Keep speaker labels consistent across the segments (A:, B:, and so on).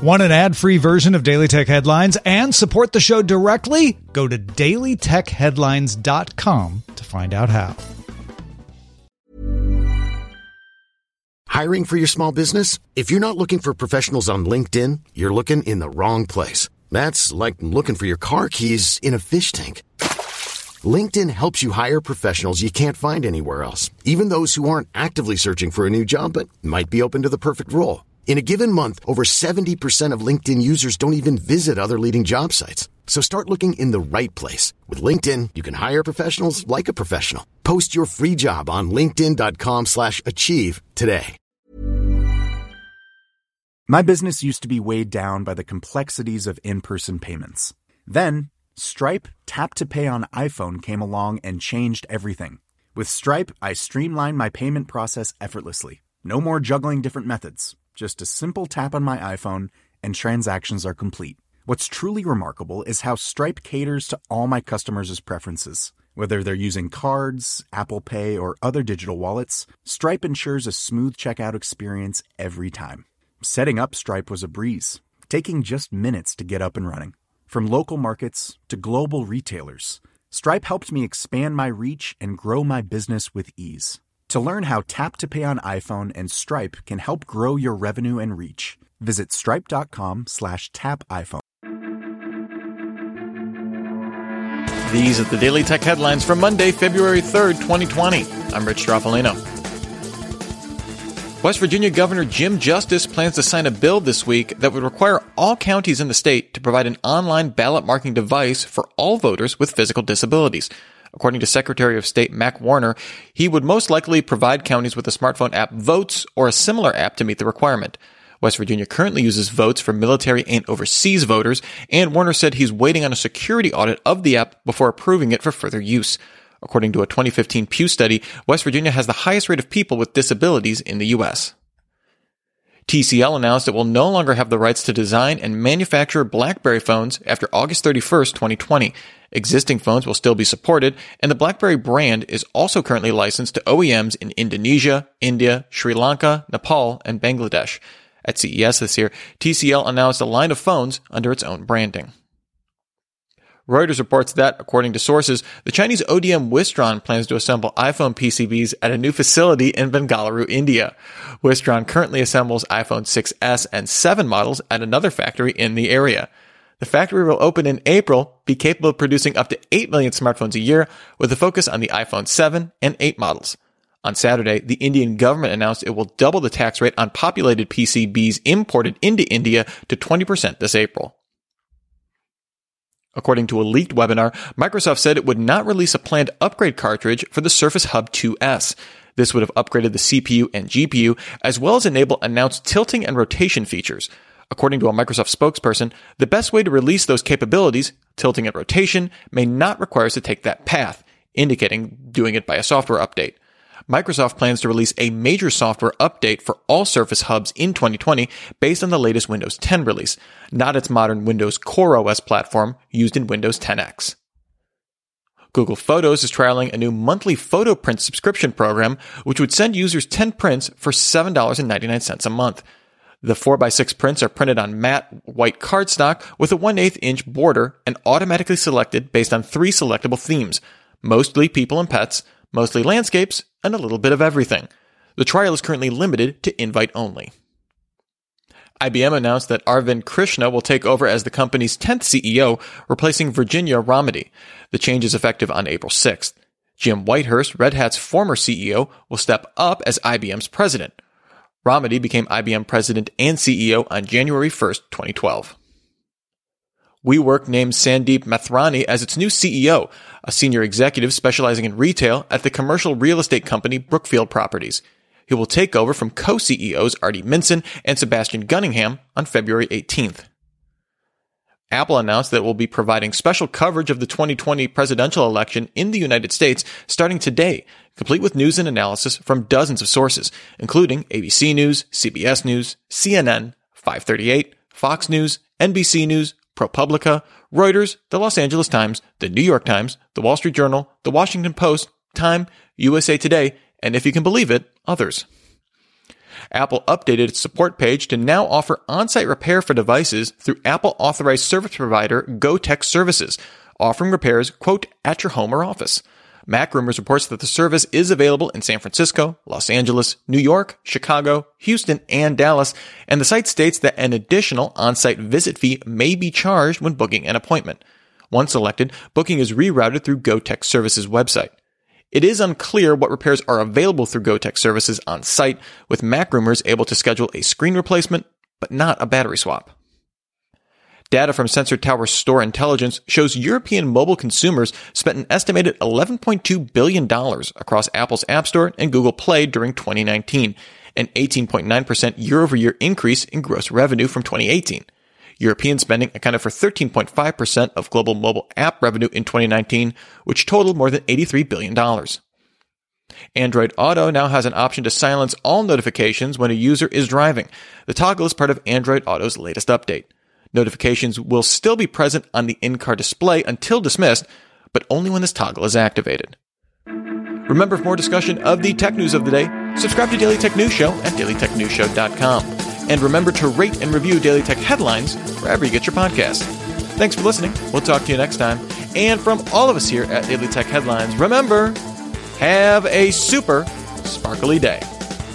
A: Want an ad-free version of Daily Tech Headlines and support the show directly? Go to dailytechheadlines.com to find out how.
B: Hiring for your small business? If you're not looking for professionals on LinkedIn, you're looking in the wrong place. That's like looking for your car keys in a fish tank. LinkedIn helps you hire professionals you can't find anywhere else, even those who aren't actively searching for a new job but might be open to the perfect role. In a given month, over 70% of LinkedIn users don't even visit other leading job sites. So start looking in the right place. With LinkedIn, you can hire professionals like a professional. Post your free job on linkedin.com/achieve today.
C: My business used to be weighed down by the complexities of in-person payments. Then, Stripe Tap to Pay on iPhone came along and changed everything. With Stripe, I streamlined my payment process effortlessly. No more juggling different methods. Just a simple tap on my iPhone and transactions are complete. What's truly remarkable is how Stripe caters to all my customers' preferences. Whether they're using cards, Apple Pay, or other digital wallets, Stripe ensures a smooth checkout experience every time. Setting up Stripe was a breeze, taking just minutes to get up and running. From local markets to global retailers, Stripe helped me expand my reach and grow my business with ease. To learn how Tap to Pay on iPhone and Stripe can help grow your revenue and reach, visit stripe.com/tapiphone.
D: These are the Daily Tech Headlines for Monday, February 3rd, 2020. I'm Rich Stroffolino. West Virginia Governor Jim Justice plans to sign a bill this week that would require all counties in the state to provide an online ballot marking device for all voters with physical disabilities. According to Secretary of State Mac Warner, he would most likely provide counties with the smartphone app Votes or a similar app to meet the requirement. West Virginia currently uses Votes for military and overseas voters, and Warner said he's waiting on a security audit of the app before approving it for further use. According to a 2015 Pew study, West Virginia has the highest rate of people with disabilities in the U.S. TCL announced it will no longer have the rights to design and manufacture BlackBerry phones after August 31st, 2020. Existing phones will still be supported, and the BlackBerry brand is also currently licensed to OEMs in Indonesia, India, Sri Lanka, Nepal, and Bangladesh. At CES this year, TCL announced a line of phones under its own branding. Reuters reports that, according to sources, the Chinese ODM Wistron plans to assemble iPhone PCBs at a new facility in Bengaluru, India. Wistron currently assembles iPhone 6s and 7 models at another factory in the area. The factory will open in April, be capable of producing up to 8 million smartphones a year, with a focus on the iPhone 7 and 8 models. On Saturday, the Indian government announced it will double the tax rate on populated PCBs imported into India to 20% this April. According to a leaked webinar, Microsoft said it would not release a planned upgrade cartridge for the Surface Hub 2S. This would have upgraded the CPU and GPU, as well as enable announced tilting and rotation features. According to a Microsoft spokesperson, the best way to release those capabilities, tilting and rotation, may not require us to take that path, indicating doing it by a software update. Microsoft plans to release a major software update for all Surface Hubs in 2020 based on the latest Windows 10 release, not its modern Windows Core OS platform used in Windows 10X. Google Photos is trialing a new monthly photo print subscription program, which would send users 10 prints for $7.99 a month. The 4x6 prints are printed on matte white cardstock with a 1/8 inch border and automatically selected based on 3 selectable themes, mostly people and pets, mostly landscapes, and a little bit of everything. The trial is currently limited to invite only. IBM announced that Arvind Krishna will take over as the company's 10th CEO, replacing Virginia Rometty. The change is effective on April 6th. Jim Whitehurst, Red Hat's former CEO, will step up as IBM's president. Rometty became IBM president and CEO on January 1st, 2012. WeWork named Sandeep Mathrani as its new CEO, a senior executive specializing in retail at the commercial real estate company Brookfield Properties. He will take over from co-CEOs Artie Minson and Sebastian Gunningham on February 18th. Apple announced that it will be providing special coverage of the 2020 presidential election in the United States starting today, complete with news and analysis from dozens of sources, including ABC News, CBS News, CNN, 538, Fox News, NBC News, ProPublica, Reuters, the Los Angeles Times, the New York Times, the Wall Street Journal, the Washington Post, Time, USA Today, and if you can believe it, others. Apple updated its support page to now offer on-site repair for devices through Apple authorized service provider GoTech Services, offering repairs, quote, at your home or office. MacRumors reports that the service is available in San Francisco, Los Angeles, New York, Chicago, Houston, and Dallas, and the site states that an additional on-site visit fee may be charged when booking an appointment. Once selected, booking is rerouted through GoTech Services' website. It is unclear what repairs are available through GoTech Services on site, with MacRumors able to schedule a screen replacement, but not a battery swap. Data from Sensor Tower Store Intelligence shows European mobile consumers spent an estimated $11.2 billion across Apple's App Store and Google Play during 2019, an 18.9% year-over-year increase in gross revenue from 2018. European spending accounted for 13.5% of global mobile app revenue in 2019, which totaled more than $83 billion. Android Auto now has an option to silence all notifications when a user is driving. The toggle is part of Android Auto's latest update. Notifications will still be present on the in-car display until dismissed, but only when this toggle is activated. Remember, for more discussion of the tech news of the day, subscribe to Daily Tech News Show at dailytechnewsshow.com. And remember to rate and review Daily Tech Headlines wherever you get your podcasts. Thanks for listening. We'll talk to you next time. And from all of us here at Daily Tech Headlines, remember, have a super sparkly day.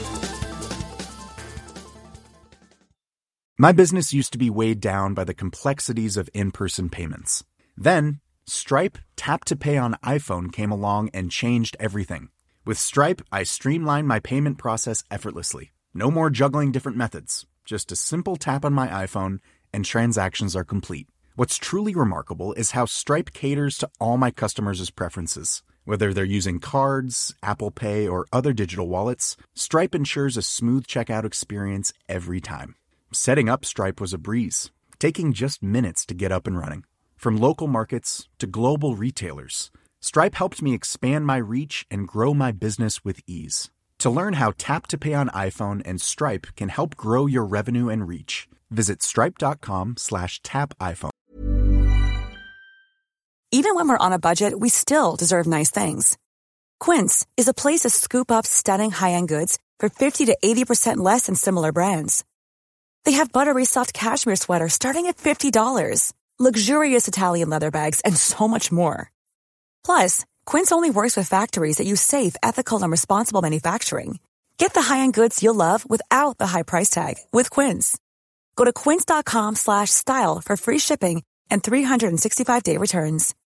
C: My business used to be weighed down by the complexities of in-person payments. Then, Stripe Tap to Pay on iPhone came along and changed everything. With Stripe, I streamlined my payment process effortlessly. No more juggling different methods. Just a simple tap on my iPhone and transactions are complete. What's truly remarkable is how Stripe caters to all my customers' preferences. Whether they're using cards, Apple Pay, or other digital wallets, Stripe ensures a smooth checkout experience every time. Setting up Stripe was a breeze, taking just minutes to get up and running. From local markets to global retailers, Stripe helped me expand my reach and grow my business with ease. To learn how Tap to Pay on iPhone and Stripe can help grow your revenue and reach, visit stripe.com/tapiphone.
E: Even when we're on a budget, we still deserve nice things. Quince is a place to scoop up stunning high-end goods for 50 to 80% less than similar brands. They have buttery soft cashmere sweaters starting at $50, luxurious Italian leather bags, and so much more. Plus, Quince only works with factories that use safe, ethical, and responsible manufacturing. Get the high-end goods you'll love without the high price tag with Quince. Go to quince.com/style for free shipping and 365-day returns.